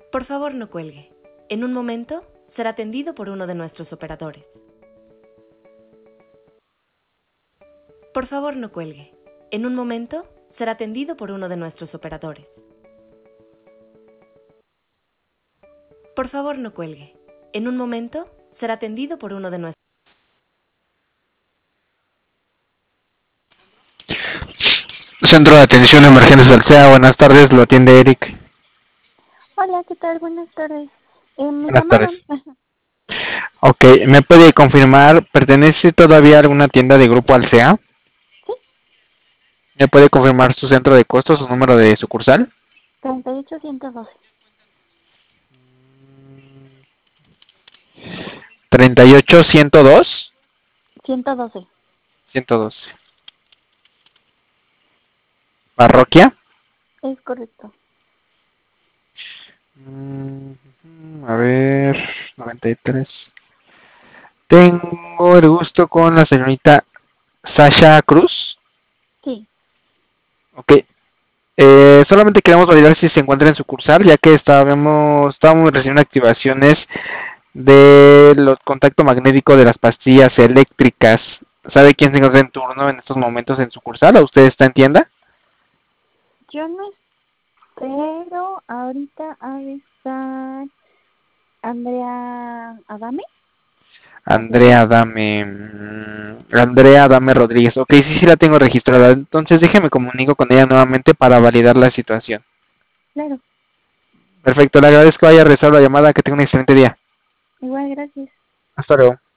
Por favor, no cuelgue. En un momento será atendido por uno de nuestros operadores. Por favor, no cuelgue. En un momento será atendido por uno de nuestros operadores. Por favor, no cuelgue. En un momento será atendido por uno de nuestros... Centro de Atención Emergencias Alsea, buenas tardes, lo atiende Eric. Hola, ¿qué tal? Buenas tardes. Me Buenas tardes. llamaron. Ok, ¿me puede confirmar, pertenece todavía a alguna tienda de Grupo Alsea? Sí, ¿Me puede confirmar su centro de costos, su número de sucursal? 38112. 38102. 112. 112. Parroquia. Es correcto. A ver, 93. Tengo el gusto con la señorita Sasha Cruz. Sí, Ok. Solamente queremos validar si se encuentra en sucursal, ya que estábamos recibiendo activaciones de los contacto magnético de las pastillas eléctricas. ¿Sabe quién se encuentra en turno en estos momentos en sucursal? ¿O usted está en tienda? yo no espero. Ahorita ha de estar Andrea Adame. Andrea Dame. Andrea Dame Rodríguez. Ok, sí la tengo registrada. Entonces déjeme comunico con ella nuevamente para validar la situación. Claro, Perfecto, le agradezco que haya regresado la llamada. Que tenga un excelente día. igual, gracias. Hasta luego.